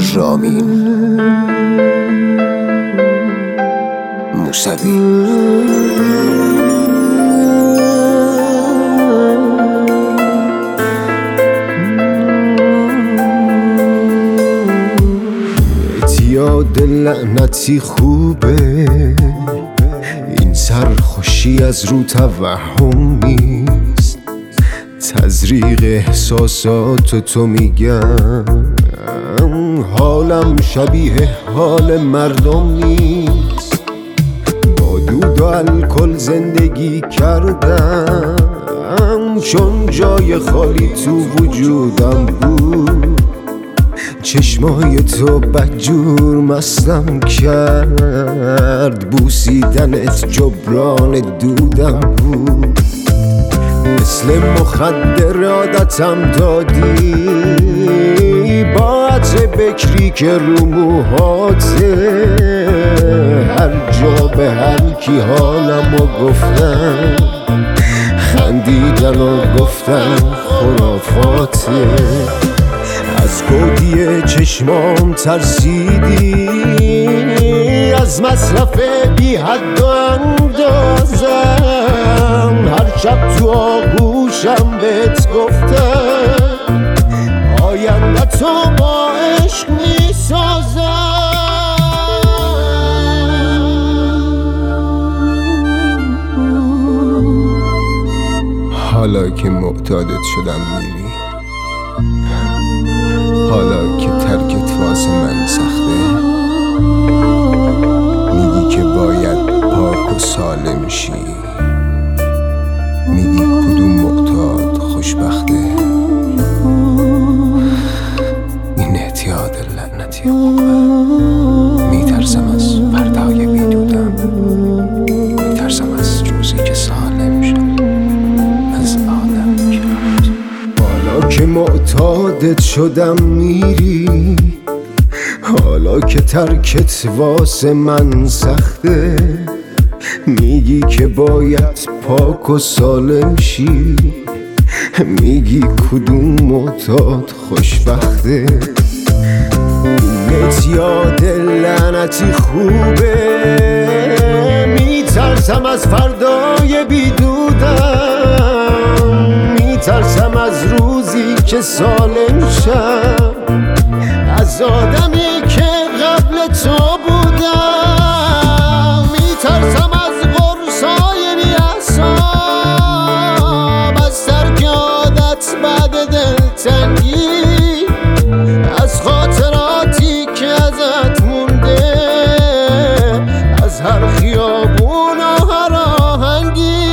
رامین موسوی. اعتیاد لعنتی خوبه، این سرخوشی از رو توهم نیست. تزریق احساسات تو میگم، حالم شبیه حال مردم نیست. با دود و الکل زندگی کردم، چون جای خالی تو وجودم بود. چشمای تو بدجور مستم کرد، بوسیدنت جبران دودم بود. مثل مخدر عادتم دادی، با عطر بکری که رو موهاته. هر جا به هر کی حالمو گفتم، خندیدن و گفتن خرافاته. از گودی چشمام ترسیدی، از مصرف بی حد و اندازم. هر شب تو آغوشم بهت گفتم، آینده تو با عشق میسازم. حالا که معتادت شدم میری، حالا که ترکت واسه من سخته، میگی که باید پاک و سالم شی. میگی کدوم معتاد خوشبخته. این اعتیاد لعنتی خوبه. میترسم از فردای بیدودم، میترسم از روزی که سالم شد، از آدم کرد. حالا که معتادت شدم میری، حالا که ترکت واسه من سخته، میگی که باید پاک و سالم شی. میگی کدوم معتاد خوشبخته. این اعتیاد لعنتی خوبه، میترسم از فردای بیدودم، میترسم از روزی که سالم شم، از آدمی که قبل تو بودم. میترسم از قرصای بی‌حساب، از ترک عادت بعد دلتنگی، از خاطراتی که ازت مونده، از هر خیابون و هر آهنگی.